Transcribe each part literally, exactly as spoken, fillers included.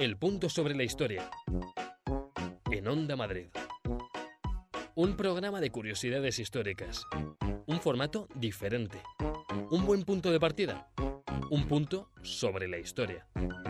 El punto sobre la historia. En Onda Madrid. Un programa de curiosidades históricas. Un formato diferente. Un buen punto de partida. Un punto sobre la historia.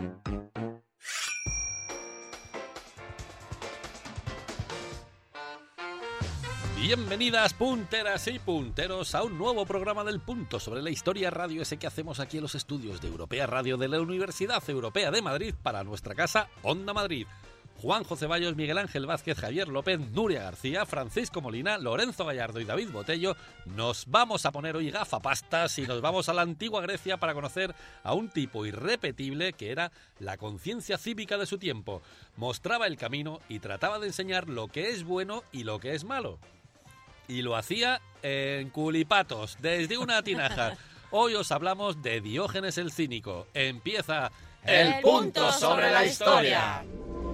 Bienvenidas punteras y punteros a un nuevo programa del Punto sobre la Historia Radio, ese que hacemos aquí en los estudios de Europea Radio de la Universidad Europea de Madrid para nuestra casa Onda Madrid. Juanjo Ceballos, Miguel Ángel Vázquez, Javier López, Nuria García, Francisco Molina, Lorenzo Gallardo y David Botello nos vamos a poner hoy gafapastas y nos vamos a la antigua Grecia para conocer a un tipo irrepetible que era la conciencia cívica de su tiempo. Mostraba el camino y trataba de enseñar lo que es bueno y lo que es malo. Y lo hacía en culipatos, desde una tinaja. Hoy os hablamos de Diógenes el Cínico. Empieza El Punto sobre la Historia.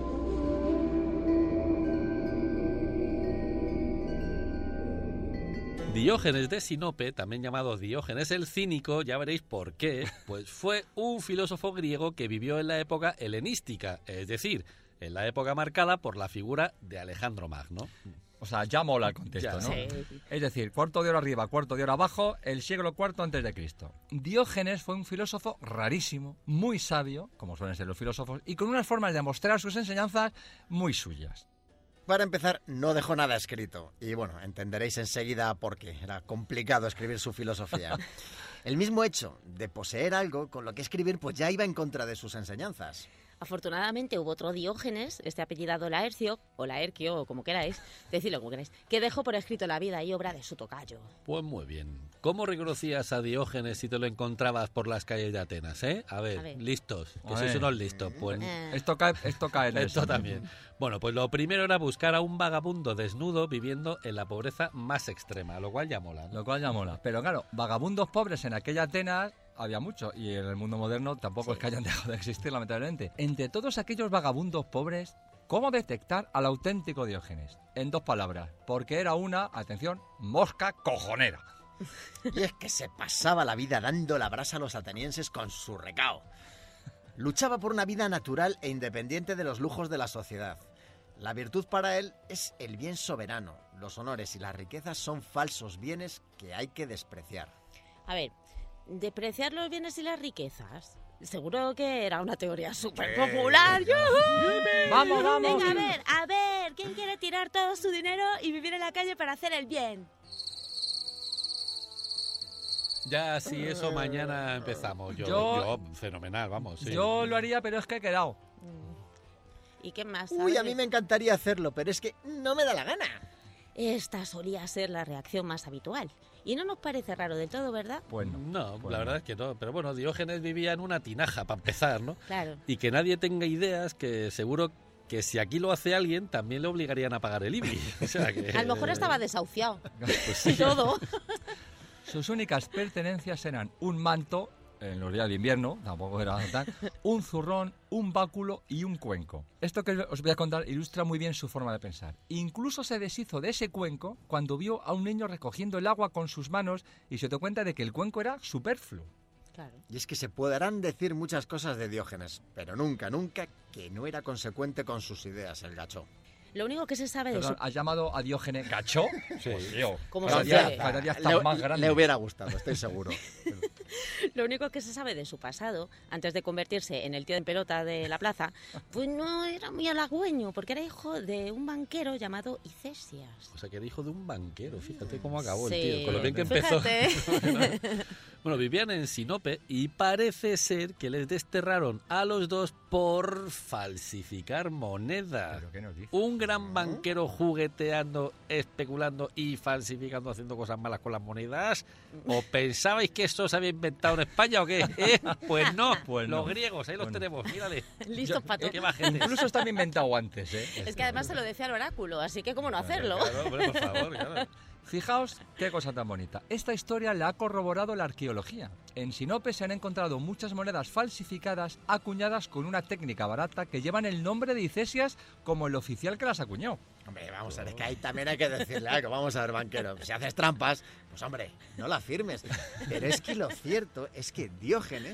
Diógenes de Sinope, también llamado Diógenes el Cínico, ya veréis por qué, pues fue un filósofo griego que vivió en la época helenística, es decir, en la época marcada por la figura de Alejandro Magno. O sea, ya mola el contexto, Ya, ¿no? sí. Es decir, cuarto de hora arriba, cuarto de hora abajo, el siglo cuarto antes de Cristo. Diógenes fue un filósofo rarísimo, muy sabio, como suelen ser los filósofos, y con unas formas de mostrar sus enseñanzas muy suyas. Para empezar, no dejó nada escrito. Y bueno, entenderéis enseguida por qué. Era complicado escribir su filosofía. El mismo hecho de poseer algo con lo que escribir, pues ya iba en contra de sus enseñanzas. Afortunadamente hubo otro Diógenes, este apellidado Laercio, o Laerquio, o como queráis, decidlo como queráis, que dejó por escrito la vida y obra de su tocayo. Pues muy bien. ¿Cómo reconocías a Diógenes si te lo encontrabas por las calles de Atenas, eh? A ver, A ver. listos, que A sois ver. unos listos. Pues Eh, Esto cae, esto cae en esto eso. también. Bueno, pues lo primero era buscar a un vagabundo desnudo viviendo en la pobreza más extrema, lo cual ya mola, ¿no? Lo cual ya mola. Pero claro, vagabundos pobres en aquella Atenas había mucho, y en el mundo moderno tampoco Sí. es que hayan dejado de existir, lamentablemente. Entre todos aquellos vagabundos pobres, ¿cómo detectar al auténtico Diógenes? En dos palabras, porque era una, atención, mosca cojonera. Y es que se pasaba la vida dando la brasa a los atenienses con su recao. Luchaba por una vida natural e independiente de los lujos de la sociedad. La virtud para él es el bien soberano. Los honores y las riquezas son falsos bienes que hay que despreciar. a ver, despreciar los bienes y las riquezas. Seguro que era una teoría súper Sí. popular. ¡Yujú! Vamos, vamos. Venga, a ver, a ver, ¿quién quiere tirar todo su dinero y vivir en la calle para hacer el bien? Ya, si eso mañana empezamos. Yo, Yo- yo, fenomenal, vamos. Sí. Yo lo haría, pero es que he quedado. ¿Y qué más? Uy, a sabes? mí me encantaría hacerlo, pero es que no me da la gana. Esta solía ser la reacción más habitual. Y no nos parece raro del todo, ¿verdad? Pues no. No, Pues la no. verdad es que no. Pero bueno, Diógenes vivía en una tinaja, para empezar, ¿no? Claro. Y que nadie tenga ideas, que seguro que si aquí lo hace alguien, también le obligarían a pagar el I B I. O sea que, A lo mejor estaba desahuciado. pues sí. Y todo. Sus únicas pertenencias eran un manto, en los días de invierno, tampoco era tal, un zurrón, un báculo y un cuenco. Esto que os voy a contar ilustra muy bien su forma de pensar. Incluso se deshizo de ese cuenco cuando vio a un niño recogiendo el agua con sus manos y se dio cuenta de que el cuenco era superfluo. Claro. Y es que se podrán decir muchas cosas de Diógenes, pero nunca, nunca que no era consecuente con sus ideas el gacho. Lo único que se sabe de Perdón, su... ¿has llamado a Diógenes gacho? Sí. Pues, tío, Como cada se día, puede. cada día está le, más grande. le hubiera gustado, estoy seguro. Lo único que se sabe de su pasado, antes de convertirse en el tío en pelota de la plaza, pues no era muy halagüeño, porque era hijo de un banquero llamado Icesias. O sea, que era hijo de un banquero. Fíjate cómo acabó Sí. el tío. Con lo bien que empezó. Fíjate. Bueno, vivían en Sinope y parece ser que les desterraron a los dos por falsificar moneda. ¿Pero qué nos dice? Un gran banquero jugueteando, especulando y falsificando, haciendo cosas malas con las monedas. ¿O pensabais que esto se había inventado en España o qué? ¿Eh? Pues no, Pues los no. griegos, ahí los Pues no. tenemos, mírale. Listos para todo. Qué majetes. Incluso están inventado antes, ¿eh? Es que además se lo decía el oráculo, así que cómo no hacerlo. Claro, hombre, por favor, claro. Fijaos qué cosa tan bonita. Esta historia la ha corroborado la arqueología. En Sinope se han encontrado muchas monedas falsificadas acuñadas con una técnica barata que llevan el nombre de Icesias como el oficial que las acuñó. Hombre, vamos a ver, es que ahí también hay que decirle algo. Vamos a ver, banquero, si haces trampas, pues hombre, no la firmes. Pero es que lo cierto es que Diógenes se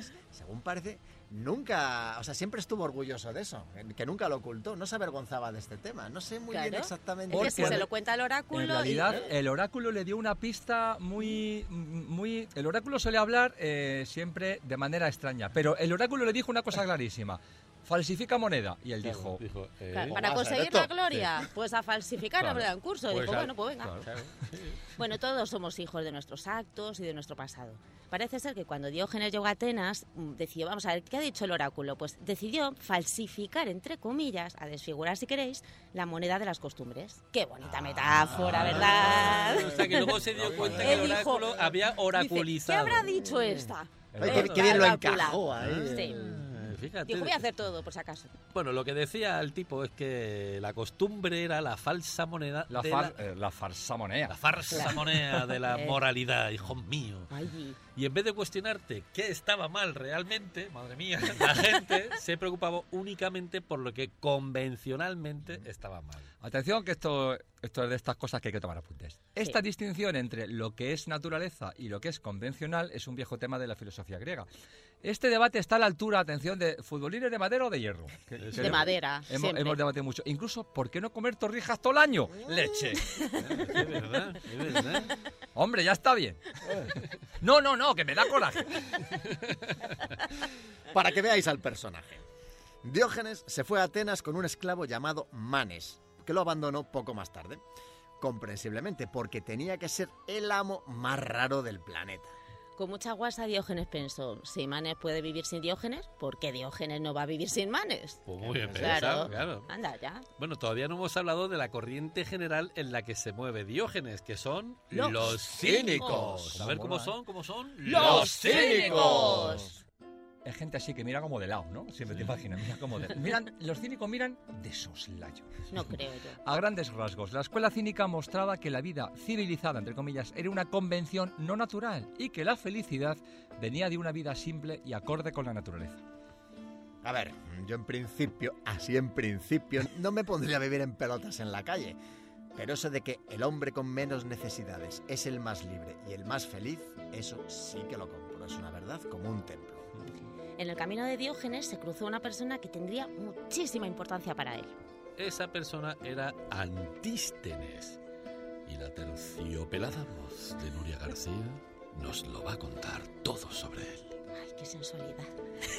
según parece, nunca, o sea, siempre estuvo orgulloso de eso, que nunca lo ocultó, no se avergonzaba de este tema. No sé muy Claro. bien exactamente. Es que si Porque- se lo cuenta el oráculo... En y- realidad, el oráculo le dio una pista muy... muy el oráculo suele hablar eh, siempre de manera extraña, pero el oráculo le dijo una cosa clarísima. Falsifica moneda. Y él dijo... Dijo, eh, Claro, ¿Cómo para va a ser conseguir esto? la gloria, pues a falsificar Claro. la moneda en curso. Pues Dijo, a- bueno, pues venga. claro. claro, sí. Bueno, todos somos hijos de nuestros actos y de nuestro pasado. Parece ser que cuando Diógenes llegó a Atenas, mm, decidió, vamos a ver, ¿qué ha dicho el oráculo? Pues decidió falsificar, entre comillas, a desfigurar si queréis, la moneda de las costumbres. Qué bonita metáfora, ¿verdad? O sea, que luego se dio cuenta que Él el dijo- oráculo había Dice, oraculizado. ¿qué habrá dicho esta? Ay, Eh, qué, qué bien lo orácula. encajó ahí. Sí. Ah, fíjate. Dijo, voy a hacer todo, por si acaso. Bueno, lo que decía el tipo es que la costumbre era la falsa moneda La, de far- la, eh, la farsamonea. la farsa Claro. moneda de la Eh. moralidad, hijo mío. Ay, Y en vez de cuestionarte qué estaba mal realmente, madre mía, la gente se preocupaba únicamente por lo que convencionalmente estaba mal. Atención, que esto, esto es de estas cosas que hay que tomar apuntes. Esta distinción entre lo que es naturaleza y lo que es convencional es un viejo tema de la filosofía griega. Este debate está a la altura, atención, de futbolines de madera o de hierro. Que- que de madera, Hemos, siempre. hemos debatido mucho. Incluso, ¿por qué no comer torrijas todo el año? Leche. Es verdad, es verdad. Hombre, ya está bien. No, no, no, que me da coraje. Para que veáis al personaje. Diógenes se fue a Atenas con un esclavo llamado Manes, que lo abandonó poco más tarde. Comprensiblemente, porque tenía que ser el amo más raro del planeta. Con mucha guasa Diógenes pensó, si Manes puede vivir sin Diógenes, ¿por qué Diógenes no va a vivir sin Manes? Pues muy bien Claro. pensado, claro. Anda ya. Bueno, todavía no hemos hablado de la corriente general en la que se mueve Diógenes, que son Los los, cínicos. cínicos. A ver cómo Mola, ¿eh? son, cómo son. ¡Los cínicos! Es gente así que mira como de lado, ¿no? Siempre te imaginas, mira como de... Miran, los cínicos miran de soslayo. No creo yo. A grandes rasgos, la escuela cínica mostraba que la vida civilizada, entre comillas, era una convención no natural y que la felicidad venía de una vida simple y acorde con la naturaleza. A ver, yo en principio, así en principio, no me pondría a vivir en pelotas en la calle. Pero eso de que el hombre con menos necesidades es el más libre y el más feliz, eso sí que lo compro. Es una verdad como un templo. En el camino de Diógenes se cruzó una persona que tendría muchísima importancia para él. Esa persona era Antístenes. Y la terciopelada voz de Nuria García nos lo va a contar todo sobre él. Ay, qué sensualidad.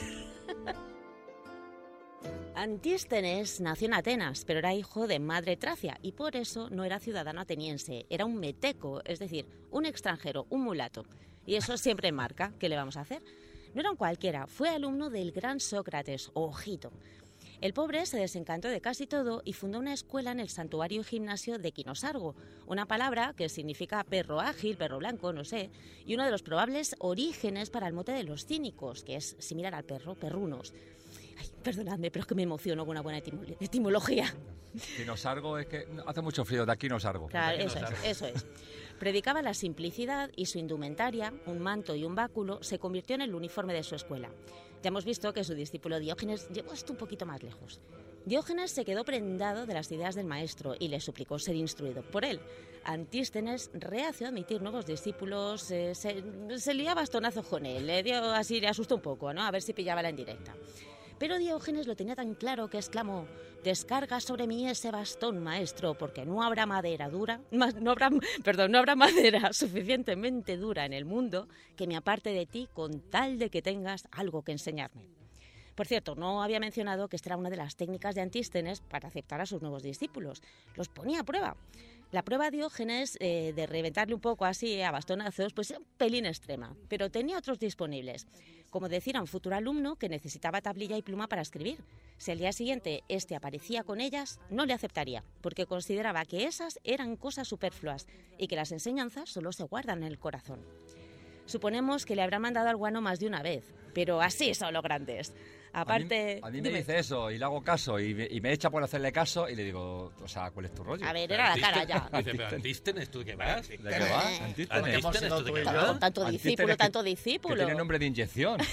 Antístenes nació en Atenas, pero era hijo de madre tracia y por eso no era ciudadano ateniense, era un meteco, es decir, un extranjero, un mulato. Y eso siempre marca, ¿qué le vamos a hacer? No era un cualquiera, fue alumno del gran Sócrates, ojito. El pobre se desencantó de casi todo y fundó una escuela en el santuario y gimnasio de Quinosargo, una palabra que significa perro ágil, perro blanco, no sé, y uno de los probables orígenes para el mote de los cínicos, que es similar al perro, perrunos. Ay, perdonadme, pero es que me emociono con una buena etimolo- etimología. Quinosargo es que hace mucho frío, de aquí no salgo. Claro, eso es, eso es. Predicaba la simplicidad y su indumentaria, un manto y un báculo, se convirtió en el uniforme de su escuela. Ya hemos visto que su discípulo Diógenes llevó esto un poquito más lejos. Diógenes se quedó prendado de las ideas del maestro y le suplicó ser instruido por él. Antístenes, reacio a admitir nuevos discípulos, eh, se, se liaba bastonazos con él, le dio así, le asustó un poco, ¿no? A ver si pillaba la indirecta. Pero Diógenes lo tenía tan claro que exclamó: «Descarga sobre mí ese bastón, maestro, porque no habrá madera dura, ma- no habrá, perdón, no habrá madera suficientemente dura en el mundo que me aparte de ti con tal de que tengas algo que enseñarme». Por cierto, no había mencionado que esta era una de las técnicas de Antístenes para aceptar a sus nuevos discípulos. Los ponía a prueba. La prueba de Diógenes eh, de reventarle un poco así a bastonazos, pues era un pelín extrema, pero tenía otros disponibles. Como decir a un futuro alumno que necesitaba tablilla y pluma para escribir. Si al día siguiente este aparecía con ellas, no le aceptaría, porque consideraba que esas eran cosas superfluas y que las enseñanzas solo se guardan en el corazón. Suponemos que le habrá mandado al guano más de una vez, pero así son los grandes. Aparte... A mí, a mí me dime. dice eso y le hago caso y me, y me echa por hacerle caso y le digo, o sea, ¿cuál es tu rollo? A ver, era la cara ya. Dice, pero Antístenes, ¿tú de qué vas? ¿De qué va? Antístenes. Hemos Antístenes, sido ¿tú de tú qué y yo. vas? Tanto Antístenes discípulo, que- tanto Que discípulo. tiene nombre de inyección.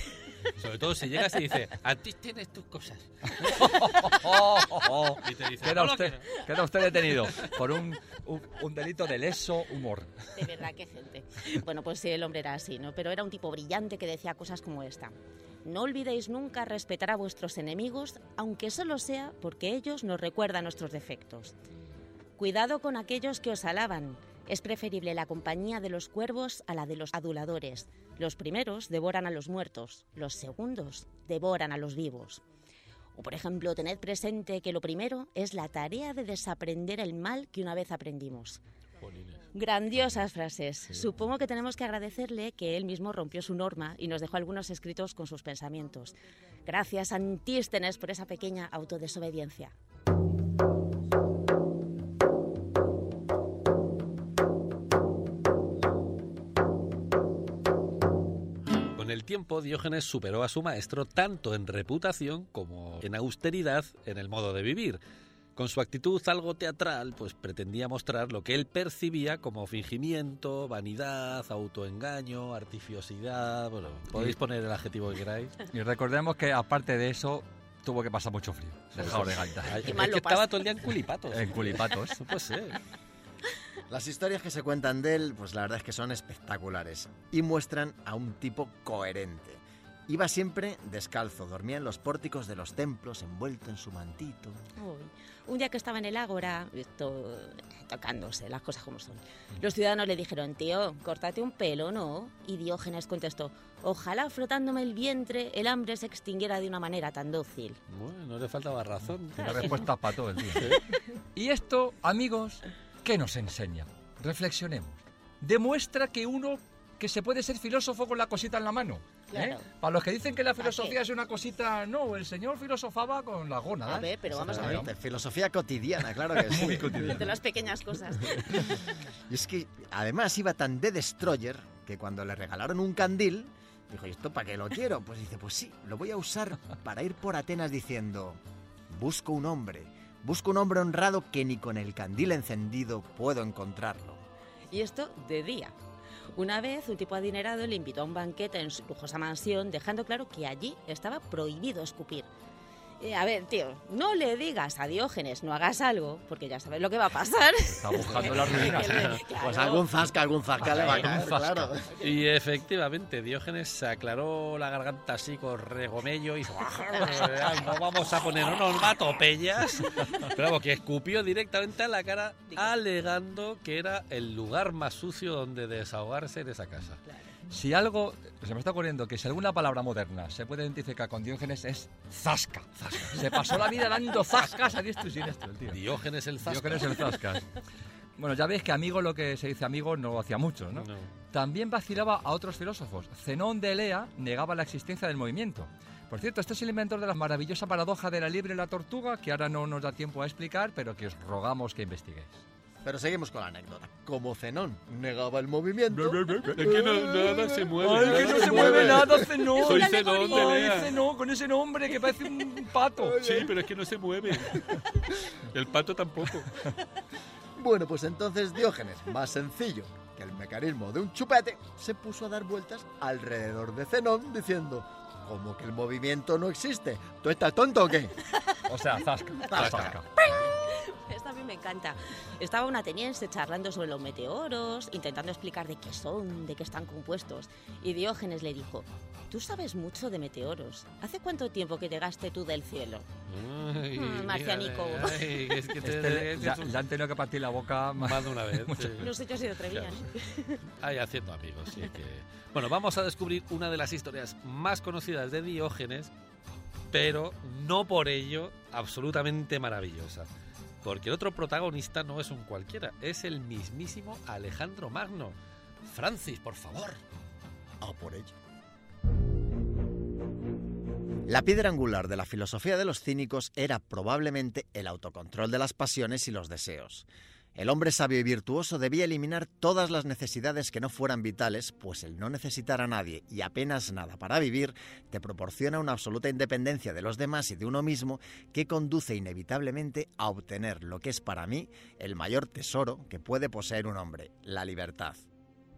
Sobre todo si llegas y dices, antes tienes tus cosas. Oh, oh, oh. Y te dice, Queda "No lo usted, quiero". queda usted detenido por un, un, un delito de leso humor. De verdad, qué gente. Bueno, pues sí, el hombre era así, ¿no? Pero era un tipo brillante que decía cosas como esta. No olvidéis nunca respetar a vuestros enemigos, aunque solo sea porque ellos nos recuerdan nuestros defectos. Cuidado con aquellos que os alaban. Es preferible la compañía de los cuervos a la de los aduladores. Los primeros devoran a los muertos, los segundos devoran a los vivos. O, por ejemplo, tened presente que lo primero es la tarea de desaprender el mal que una vez aprendimos. Jolines. Grandiosas frases. Supongo que tenemos que agradecerle que él mismo rompió su norma y nos dejó algunos escritos con sus pensamientos. Gracias, Antístenes, por esa pequeña autodesobediencia. Con el tiempo, Diógenes superó a su maestro tanto en reputación como en austeridad en el modo de vivir. Con su actitud algo teatral, pues pretendía mostrar lo que él percibía como fingimiento, vanidad, autoengaño, artificiosidad. Bueno, podéis poner el adjetivo que queráis. Y recordemos que aparte de eso, tuvo que pasar mucho frío. Dejaos de gaita. Ay, Qué es mal que lo estaba pasa. todo el día en culipatos. En culipatos. Eso puede ser. Las historias que se cuentan de él, pues la verdad es que son espectaculares y muestran a un tipo coherente. Iba siempre descalzo, dormía en los pórticos de los templos, envuelto en su mantito. Uy, un día que estaba en el ágora, esto, tocándose, las cosas como son. Los ciudadanos le dijeron, tío, córtate un pelo, ¿no? Y Diógenes contestó, ojalá frotándome el vientre el hambre se extinguiera de una manera tan dócil. Bueno, no le faltaba razón. Tiene respuestas para todo el tío. Y esto, amigos, ¿qué nos enseña? Reflexionemos. Demuestra que uno que se puede ser filósofo con la cosita en la mano. Claro. ¿eh? Para los que dicen que la ¿Para filosofía qué? es una cosita, no, el señor filosofaba con las gónadas. A ver, pero vamos a ver. Exactamente, filosofía cotidiana, claro que sí. Muy cotidiana. De las pequeñas cosas. Y es que además iba tan de destroyer que cuando le regalaron un candil, dijo, ¿y esto para qué lo quiero? Pues dice, pues sí, lo voy a usar para ir por Atenas diciendo, busco un hombre, busco un hombre honrado que ni con el candil encendido puedo encontrarlo. Y esto de día. Una vez un tipo adinerado le invitó a un banquete en su lujosa mansión, dejando claro que allí estaba prohibido escupir. Eh, a ver, tío, no le digas a Diógenes, no hagas algo, porque ya sabes lo que va a pasar. Está buscando las ruinas. Claro. Pues algún zasca, algún zasca le va a caer, Algún zasca. claro. Y efectivamente, Diógenes se aclaró la garganta así con regomello y dijo, "Ay, no vamos a poner unos matopellas". Pero vamos, que escupió directamente a la cara, alegando que era el lugar más sucio donde desahogarse en esa casa. Si algo, se me está ocurriendo que si alguna palabra moderna se puede identificar con Diógenes es zasca. zasca. Se pasó la vida dando zascas a diestro y siniestro el tío. Diógenes el zasca. Diógenes el zascas. Bueno, ya veis que amigo lo que se dice amigo no lo hacía mucho, ¿no? No. También vacilaba a otros filósofos. Zenón de Elea negaba la existencia del movimiento. Por cierto, este es el inventor de la maravillosa paradoja de la liebre y la tortuga, que ahora no nos da tiempo a explicar, pero que os rogamos que investiguéis. Pero seguimos con la anécdota. Como Zenón negaba el movimiento... Es que no- nada se mueve. ¡Ay, nada que no se mueve nada, Zenón! Soy Una Zenón de alegoría. Lea. ¡Ay, Zenón, con ese nombre que parece un pato! Sí, pero es que no se mueve. El pato tampoco. Bueno, pues entonces Diógenes, más sencillo que el mecanismo de un chupete, se puso a dar vueltas alrededor de Zenón diciendo, ¿cómo que el movimiento no existe? ¿Tú estás tonto o qué? O sea, zasca. Zasca. zasca. Esta a mí me encanta. Estaba un ateniense charlando sobre los meteoros, intentando explicar de qué son, de qué están compuestos. Y Diógenes le dijo, tú sabes mucho de meteoros. ¿Hace cuánto tiempo que llegaste tú del cielo? Ay, Mm, marcianico. ay, es que te- Este le, es ya, un- ya han tenido que partir la boca más. más de una vez. sí. Los hechos se atrevían. Ahí haciendo amigos, sí que... Bueno, vamos a descubrir una de las historias más conocidas de Diógenes, pero no por ello absolutamente maravillosa. Porque el otro protagonista no es un cualquiera, es el mismísimo Alejandro Magno. Francis, por favor. A por ello. La piedra angular de la filosofía de los cínicos era probablemente el autocontrol de las pasiones y los deseos. El hombre sabio y virtuoso debía eliminar todas las necesidades que no fueran vitales, pues el no necesitar a nadie y apenas nada para vivir te proporciona una absoluta independencia de los demás y de uno mismo que conduce inevitablemente a obtener lo que es para mí el mayor tesoro que puede poseer un hombre, la libertad.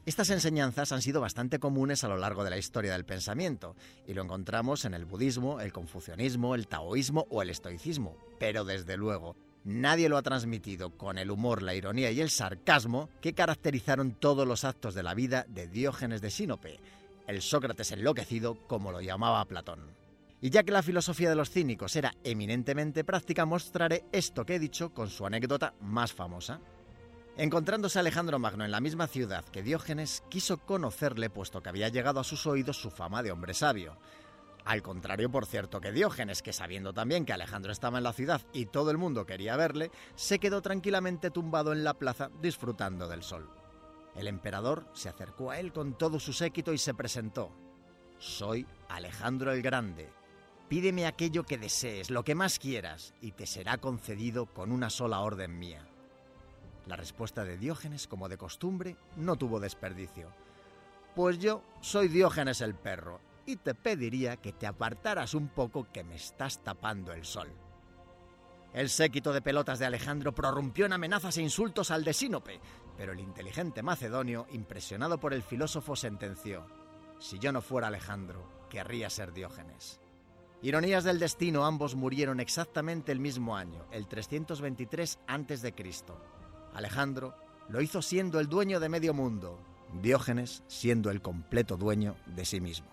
Estas enseñanzas han sido bastante comunes a lo largo de la historia del pensamiento, y lo encontramos en el budismo, el confucianismo, el taoísmo o el estoicismo. Pero desde luego, nadie lo ha transmitido con el humor, la ironía y el sarcasmo que caracterizaron todos los actos de la vida de Diógenes de Sinope, el Sócrates enloquecido, como lo llamaba Platón. Y ya que la filosofía de los cínicos era eminentemente práctica, mostraré esto que he dicho con su anécdota más famosa. Encontrándose Alejandro Magno en la misma ciudad que Diógenes, quiso conocerle puesto que había llegado a sus oídos su fama de hombre sabio. Al contrario, por cierto, que Diógenes, que sabiendo también que Alejandro estaba en la ciudad y todo el mundo quería verle, se quedó tranquilamente tumbado en la plaza disfrutando del sol. El emperador se acercó a él con todo su séquito y se presentó. «Soy Alejandro el Grande. Pídeme aquello que desees, lo que más quieras, y te será concedido con una sola orden mía». La respuesta de Diógenes, como de costumbre, no tuvo desperdicio. «Pues yo soy Diógenes el perro, y te pediría que te apartaras un poco que me estás tapando el sol». El séquito de pelotas de Alejandro prorrumpió en amenazas e insultos al de Sinope, pero el inteligente macedonio, impresionado por el filósofo, sentenció: «Si yo no fuera Alejandro, querría ser Diógenes». Ironías del destino, ambos murieron exactamente el mismo año, el trescientos veintitrés antes de Cristo. Alejandro lo hizo siendo el dueño de medio mundo, Diógenes siendo el completo dueño de sí mismo.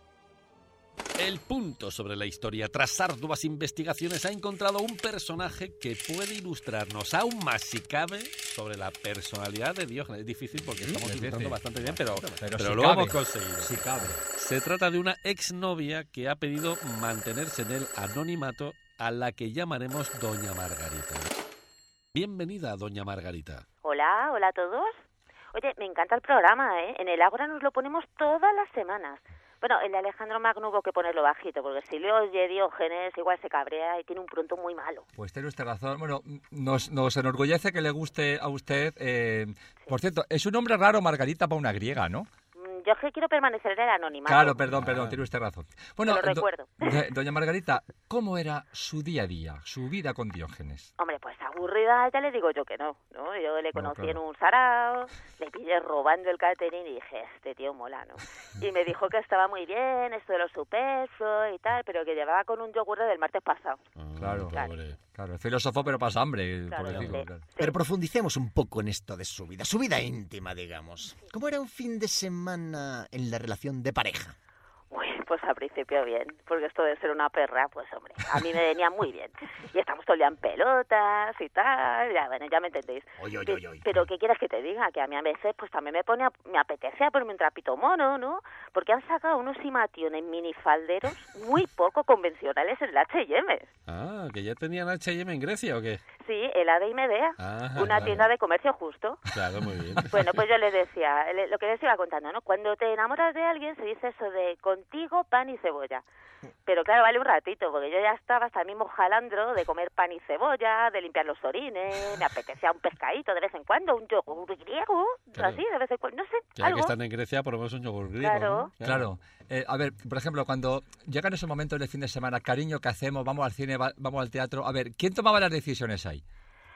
El punto sobre la historia, tras arduas investigaciones, ha encontrado un personaje que puede ilustrarnos aún más, si cabe, sobre la personalidad de Diógenes. Es difícil porque estamos es ilustrando difícil. bastante bien, pero, Pero, pero si lo cabe, hemos conseguido. Si cabe. Se trata de una exnovia que ha pedido mantenerse en el anonimato, a la que llamaremos Doña Margarita. Bienvenida, Doña Margarita. Hola, hola a todos. Oye, me encanta el programa, ¿eh? En el Ágora nos lo ponemos todas las semanas. Bueno, el de Alejandro Magno hubo que ponerlo bajito, porque si le oye Diógenes igual se cabrea y tiene un pronto muy malo. Pues tiene usted razón. Bueno, nos, nos enorgullece que le guste a usted. Eh, sí. Por cierto, es un nombre raro, Margarita, para una griega, ¿no? Yo es que quiero permanecer en el anonimato. Claro, perdón, perdón, tiene usted razón. Bueno, Te lo recuerdo. Do, doña Margarita, ¿cómo era su día a día, su vida con Diógenes? Hombre, pues aburrida, ya le digo yo que no, ¿no? Yo le conocí no, claro. en un sarao, le pillé robando el catering y dije, este tío mola, ¿no? Y me dijo que estaba muy bien, esto de lo superfluo y tal, pero que llevaba con un yogur del martes pasado. Ah, claro, claro, claro, el filósofo pero pasa hambre, claro, por decirlo. Sí, claro. sí. Pero profundicemos un poco en esto de su vida, su vida íntima, digamos. ¿Cómo era un fin de semana en la relación de pareja? Uy, pues al principio bien, porque esto de ser una perra, pues hombre, a mí me venía muy bien. Y estamos todo el día en pelotas y tal, ya, bueno, ya me entendéis. Oy, oy, oy, oy. Pero ¿qué quieres que te diga? Que a mí a veces pues también me pone, a, me apetece ponerme un trapito mono, ¿no? Porque han sacado unos imationes minifalderos muy poco convencionales en el H y M. Ah, ¿que ya tenían H y M en Grecia o qué? Sí, el A D y Medea, ah, una vale. tienda de comercio justo. Claro, muy bien. Bueno, pues yo les decía, lo que les iba contando, ¿no? Cuando te enamoras de alguien se dice eso de contigo pan y cebolla. Pero claro, vale un ratito, porque yo ya estaba hasta el mismo jalandro de comer pan y cebolla, de limpiar los orines, me apetecía un pescadito de vez en cuando, un yogur griego, claro. así, de vez en cuando, no sé, ya algo. que están en Grecia, probemos un yogur griego, Claro. ¿no? Claro. Eh, a ver, por ejemplo, cuando llegan esos momentos de fin de semana, cariño, ¿qué hacemos? Vamos al cine, va, vamos al teatro. A ver, ¿quién tomaba las decisiones ahí?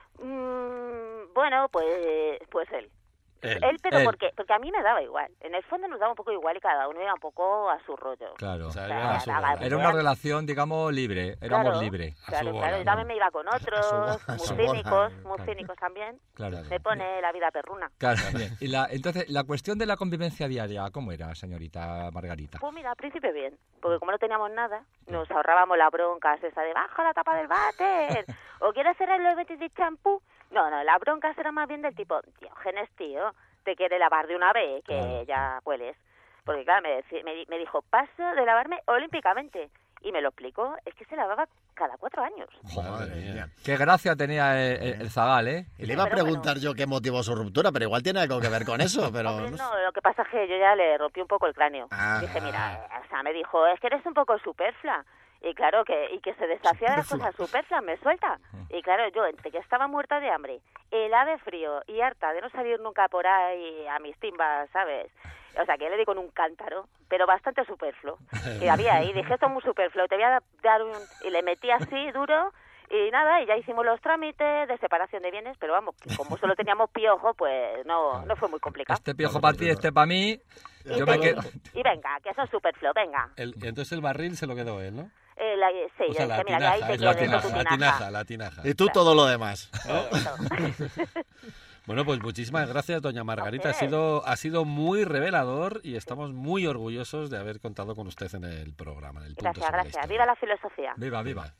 Mm, bueno, pues pues él. Él, él pero él. ¿por qué? Porque a mí me daba igual. En el fondo nos daba un poco igual y cada uno iba un poco a su rollo. Claro. O sea, O sea, era a su daba- bola. Era una relación, digamos, libre. Éramos Claro. libres. A su Claro, bola, claro, ¿no? yo también me iba con otros, a muy su cínicos, bola, muy claro. cínicos también. Claro. Me pone la vida perruna. Claro, bien. Y la, entonces, la cuestión de la convivencia diaria, ¿cómo era, señorita Margarita? Pues mira, al principio bien, porque como no teníamos nada, nos ahorrábamos la bronca esa de baja la tapa del váter, o quieres cerrar los betis de champú. No, no, la bronca era más bien del tipo, Diógenes, tío, te quiere lavar de una vez, que Claro. ya hueles. Porque claro, me, deci- me, di- me dijo, paso de lavarme olímpicamente. Y me lo explicó, es que se lavaba cada cuatro años. Madre mía. Qué gracia tenía el, el- el zagal, ¿eh? Y le iba a Pero preguntar yo qué motivó su ruptura, pero igual tiene algo que ver con eso, pero... Hombre, no sé. no, lo que pasa es que yo ya le rompí un poco el cráneo. Ah. Dije, mira, eh, o sea, me dijo, es que eres un poco superflua. Y claro, que y que se deshacía de las Superflua. cosas superfluas, me suelta. Y claro, yo, entre que estaba muerta de hambre, helada de frío y harta de no salir nunca por ahí a mis timbas, ¿sabes? O sea, que le di con un cántaro, pero bastante superfluo. Y había ahí, dije, esto es muy superfluo, te voy a dar un... Y le metí así, duro... Y nada, y ya hicimos los trámites de separación de bienes, pero vamos, que como solo teníamos piojo, pues no, no fue muy complicado. Este piojo para ti, este para mí. Yo me quedo... Y venga, que eso es superflow, venga. El, entonces el barril se lo quedó él, ¿no? Eh, la, sí, O sea, el la que mira, que ahí tinaja, te es la quedes con tu tinaja, la tinaja. tinaja, la tinaja. Y tú todo lo demás. Eso. Bueno, pues muchísimas gracias, doña Margarita. Ha Ok. sido, ha sido muy revelador y estamos muy orgullosos de haber contado con usted en el programa, en el punto Gracias, sobre la gracias. historia. Viva la filosofía. Viva, viva.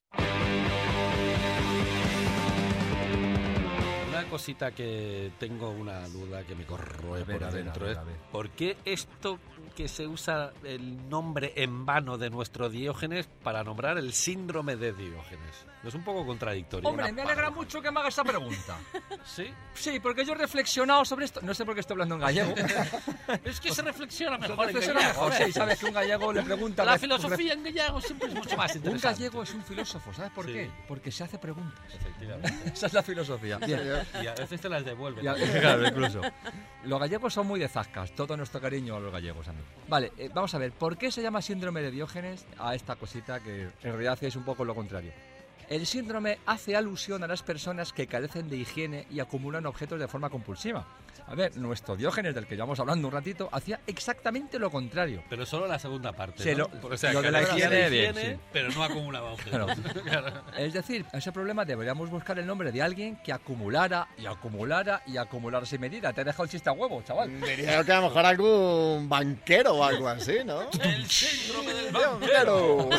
Una cosita que tengo una duda que me corroe A ver, por a ver, dentro a ver, es a ver. ¿por qué esto que se usa el nombre en vano de nuestro Diógenes para nombrar el síndrome de Diógenes? ¿No es un poco contradictorio? Hombre, me alegra mucho que me haga esa pregunta. ¿Sí? Sí, porque yo he reflexionado sobre esto. No sé por qué estoy hablando en gallego. Es que se reflexiona Se mejor en reflexiona gallego. mejor, sí, sabes que un gallego le pregunta... La ref- filosofía en gallego siempre es mucho más Un interesante. gallego es un filósofo, ¿sabes por Sí. qué? Porque se hace preguntas. Efectivamente. Esa es la filosofía. Bien. Y a veces te las devuelven. Ya, claro, incluso. Los gallegos son muy de zascas, todo nuestro cariño a los gallegos, a mí. Vale, eh, vamos a ver, ¿por qué se llama síndrome de Diógenes a esta cosita que en realidad es un poco lo contrario? El síndrome hace alusión a las personas que carecen de higiene y acumulan objetos de forma compulsiva. A ver, nuestro Diógenes, del que llevamos hablando un ratito, hacía exactamente lo contrario. Pero solo la segunda parte, Sí, ¿no? lo- O sea, lo que de la hacía higiene, bien, sí. pero no acumulaba objetos. Claro. Es decir, a ese problema deberíamos buscar el nombre de alguien que acumulara y acumulara y acumulara sin medida. Te he dejado el chiste a huevo, chaval. Diría que a lo mejor algún banquero o algo así, ¿no? El síndrome del ¡Banquero!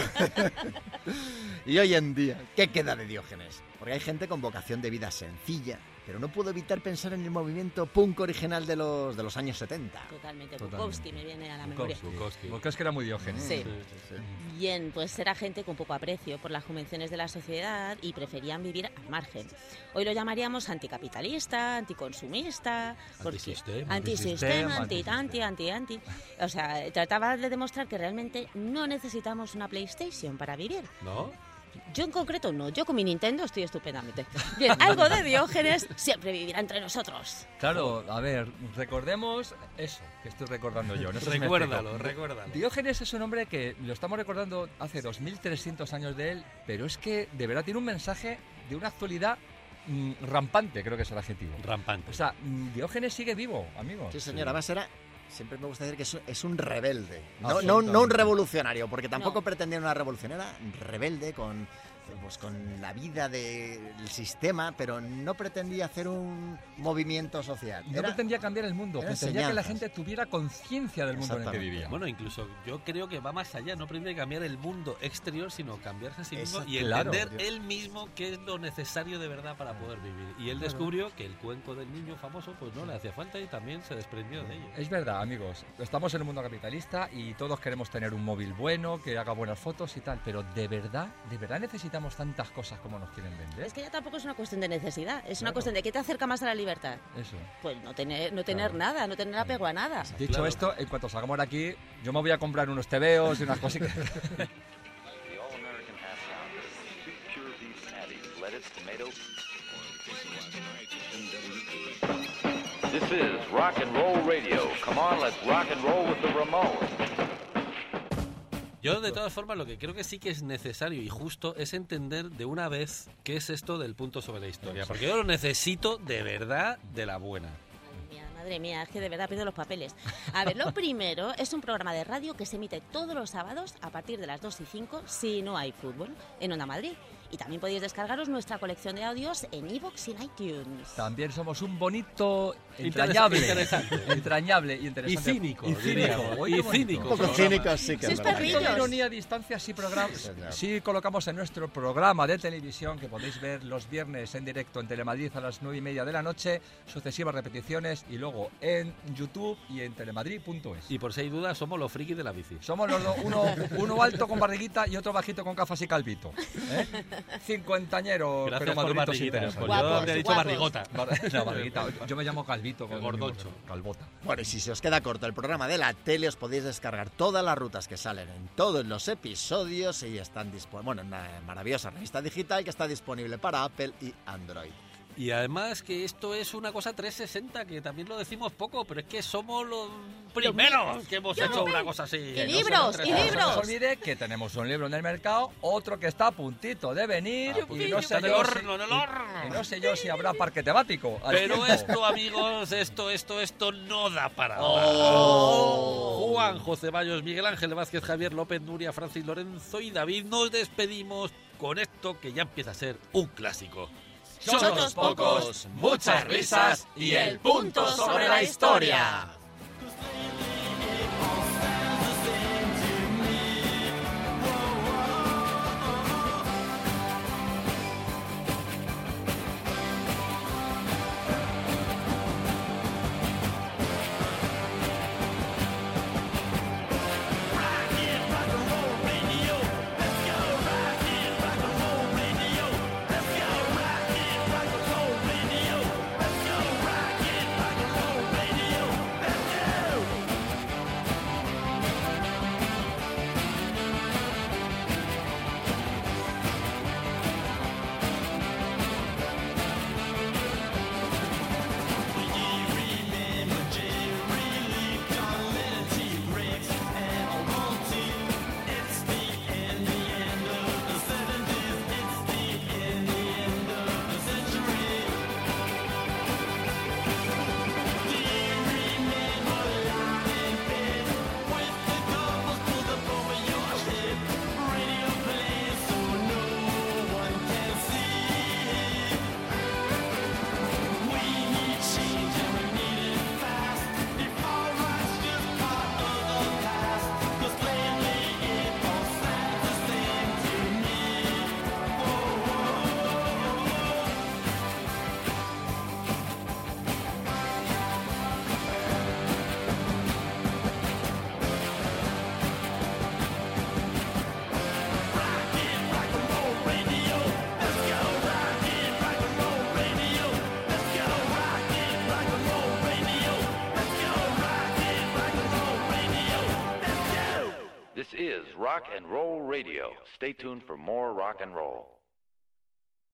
Y hoy en día, ¿qué queda de Diógenes? Porque hay gente con vocación de vida sencilla, pero no puedo evitar pensar en el movimiento punk original de los, de los años setenta. Totalmente. Totalmente. Bukowski me viene a la memoria. Bukowski. Porque es que era muy Diógenes. Sí. Bien, pues era gente con poco aprecio por las convenciones de la sociedad y preferían vivir al margen. Hoy lo llamaríamos anticapitalista, anticonsumista, porque- Antisistema. antisistema, anti, Antisistema, anti, anti, anti. O sea, trataba de demostrar que realmente no necesitamos una PlayStation para vivir. ¿No? Yo en concreto no, yo con mi Nintendo estoy estupendamente. Bien, algo de Diógenes siempre vivirá entre nosotros. Claro, a ver, recordemos eso que estoy recordando yo. No sé si me Recuérdalo, explico. recuérdalo. Diógenes es un hombre que lo estamos recordando hace dos mil trescientos años de él, pero es que de verdad tiene un mensaje de una actualidad mm, rampante, creo que es el adjetivo. Rampante. O sea, mm, Diógenes sigue vivo, amigos. Sí, señora, además era... Siempre me gusta decir que es un, es un rebelde, no, no, Absolutamente. no un revolucionario, porque tampoco No. pretendía una revolución, era rebelde con, pues, con la vida del sistema, pero no pretendía hacer un movimiento social. No Era- pretendía cambiar el mundo, eran pretendía que la enseñanzas. gente tuviera conciencia del mundo en el que Exactamente. vivía. Bueno, incluso yo creo que va más allá, no pretende cambiar el mundo exterior, sino cambiarse a sí mismo Exacto. y Claro. entender él mismo qué es lo necesario de verdad para poder vivir. Y él descubrió que el cuenco del niño famoso pues no le hacía falta y también se desprendió de ello. Es verdad, amigos. Estamos en el mundo capitalista y todos queremos tener un móvil bueno, que haga buenas fotos y tal, pero de verdad, de verdad necesitamos tantas cosas como nos quieren vender. Es que ya tampoco es una cuestión de necesidad, es una Claro. cuestión de qué te acerca más a la libertad. Eso. Pues no tener, no tener Claro. nada, no tener apego a nada. Dicho Claro. esto, en cuanto salgamos de aquí, yo me voy a comprar unos tebeos y unas cositas. The All-American Half Pounder. Two pure beef patties, lettuce, tomato. This is Rock and Roll Radio. Come on, let's rock and roll with the Ramones. Yo de todas formas lo que creo que sí que es necesario y justo es entender de una vez qué es esto del punto sobre la historia, porque yo lo necesito de verdad de la buena. Madre mía, madre mía, es que de verdad pido los papeles. A ver, lo primero es un programa de radio que se emite todos los sábados a partir de las dos y cinco, si no hay fútbol, en Onda Madrid. Y también podéis descargaros nuestra colección de audios en iVoox y en iTunes. También somos un bonito, Interesa- entrañable, interesante. entrañable y Y interesante. cínico, y cínico, diríamos, oye, y qué bonito. cínico. Un poco programa. cínicos, sí que Sí, es es verdad. perrillo. Con Ellos. ironía a distancia sí, programa, Sí, señor. sí colocamos en nuestro programa de televisión que podéis ver los viernes en directo en Telemadrid a las nueve y media de la noche, sucesivas repeticiones y luego en YouTube y en telemadrid punto es. Y por si hay dudas, somos los frikis de la bici. Somos los dos, uno, uno alto con barriguita y otro bajito con gafas y calvito. ¿eh? Cincuentañeros, Gracias pero por maduritos barriguita, interesantes. pues yo Guapos, habría dicho guapos. barrigota. Bar- no, barriguita. Yo me llamo Calvito. El con- gordoncho. Calvota. Bueno, y si se os queda corto el programa de la tele, os podéis descargar todas las rutas que salen en todos los episodios y están disponibles, bueno, en una maravillosa revista digital que está disponible para Apple y Android. Y además que esto es una cosa trescientos sesenta, que también lo decimos poco, pero es que somos los primeros que hemos hecho una cosa así. ¡Y libros! ¡Y libros! No se nos olvide que tenemos un libro en el mercado, otro que está a puntito de venir, y no sé en el yo horno, si, en el horno. y- y no sé yo si habrá parque temático. al Pero tiempo. esto, amigos, esto, esto, esto no da para más. Oh. Juanjo Ceballos, Miguel Ángel Vázquez, Javier López, Nuria, Francis Lorenzo y David, nos despedimos con esto que ya empieza a ser un clásico. Son los pocos, muchas risas y el punto sobre la historia. This is Rock and Roll Radio. Stay tuned for more rock and roll.